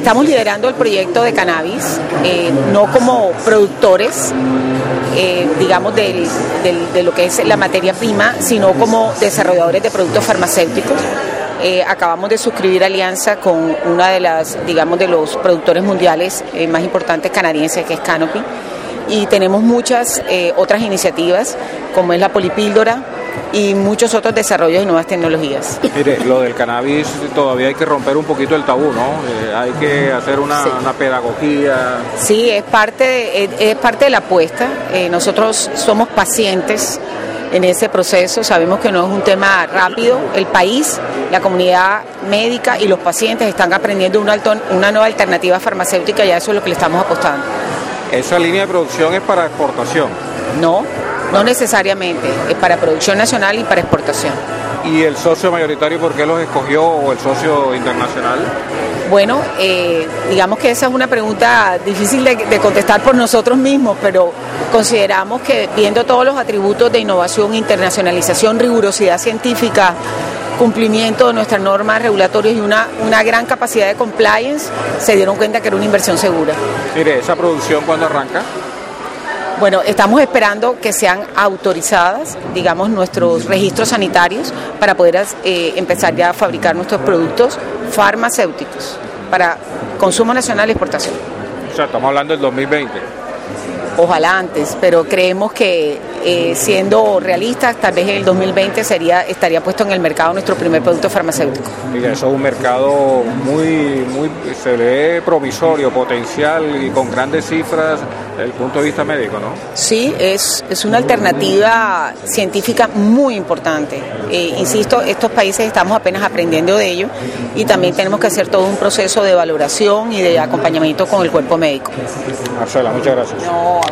Estamos liderando el proyecto de cannabis, no como productores, digamos, de lo que es la materia prima, sino como desarrolladores de productos farmacéuticos. Acabamos de suscribir alianza con una de las, digamos, de los productores mundiales más importantes canadienses, que es Canopy, y tenemos muchas otras iniciativas, como es la polipíldora y muchos otros desarrollos de nuevas tecnologías. Mire, lo del cannabis todavía hay que romper un poquito el tabú, ¿no? Hay que hacer una pedagogía. Sí, es parte de la apuesta. Nosotros somos pacientes en ese proceso, sabemos que no es un tema rápido. El país, la comunidad médica y los pacientes están aprendiendo una nueva alternativa farmacéutica, y a eso es lo que le estamos apostando. ¿Esa línea de producción es para exportación? No necesariamente, es para producción nacional y para exportación. ¿Y el socio mayoritario por qué los escogió, o el socio internacional? Bueno, digamos que esa es una pregunta difícil de contestar por nosotros mismos, pero consideramos que, viendo todos los atributos de innovación, internacionalización, rigurosidad científica, cumplimiento de nuestras normas regulatorias y una gran capacidad de compliance, se dieron cuenta que era una inversión segura. Mire, ¿esa producción cuándo arranca? Bueno, estamos esperando que sean autorizadas, digamos, nuestros registros sanitarios para poder empezar ya a fabricar nuestros productos farmacéuticos para consumo nacional y exportación. O sea, estamos hablando del 2020. Ojalá antes, pero creemos que siendo realistas, tal vez en el 2020 estaría puesto en el mercado nuestro primer producto farmacéutico. Mira, eso es un mercado muy, se ve promisorio, potencial y con grandes cifras desde el punto de vista médico, ¿no? Sí, es una alternativa científica muy importante. Insisto, estos países estamos apenas aprendiendo de ello, y también tenemos que hacer todo un proceso de valoración y de acompañamiento con el cuerpo médico. Marcela, muchas gracias. No.